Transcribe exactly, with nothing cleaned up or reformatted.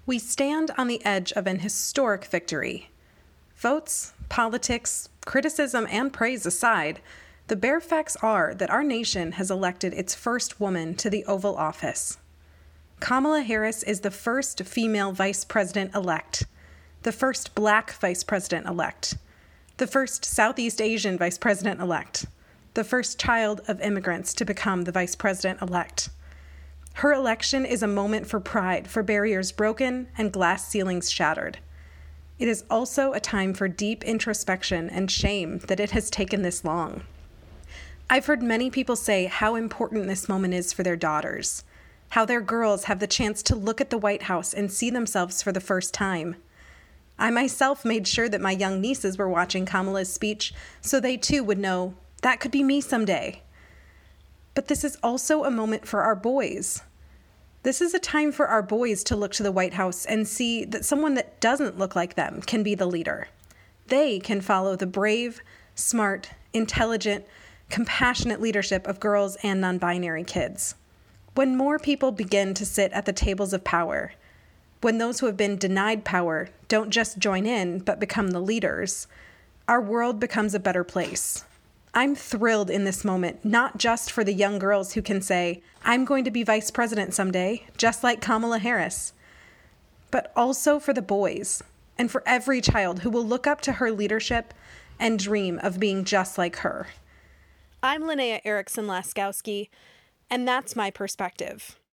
We stand on the edge of an historic victory. Votes, politics, criticism, and praise aside, the bare facts are that our nation has elected its first woman to the Oval Office. Kamala Harris is the first female vice president-elect, the first Black vice president-elect, the first Southeast Asian vice president-elect, the first child of immigrants to become the vice president-elect. Her election is a moment for pride, for barriers broken and glass ceilings shattered. It is also a time for deep introspection and shame that it has taken this long. I've heard many people say how important this moment is for their daughters, how their girls have the chance to look at the White House and see themselves for the first time. I myself made sure that my young nieces were watching Kamala's speech so they too would know that could be me someday. But this is also a moment for our boys. This is a time for our boys to look to the White House and see that someone that doesn't look like them can be the leader. They can follow the brave, smart, intelligent, compassionate leadership of girls and non-binary kids. When more people begin to sit at the tables of power, when those who have been denied power don't just join in but become the leaders, our world becomes a better place. I'm thrilled in this moment, not just for the young girls who can say, I'm going to be vice president someday, just like Kamala Harris, but also for the boys and for every child who will look up to her leadership and dream of being just like her. I'm Linnea Erickson Laskowski, and that's my perspective.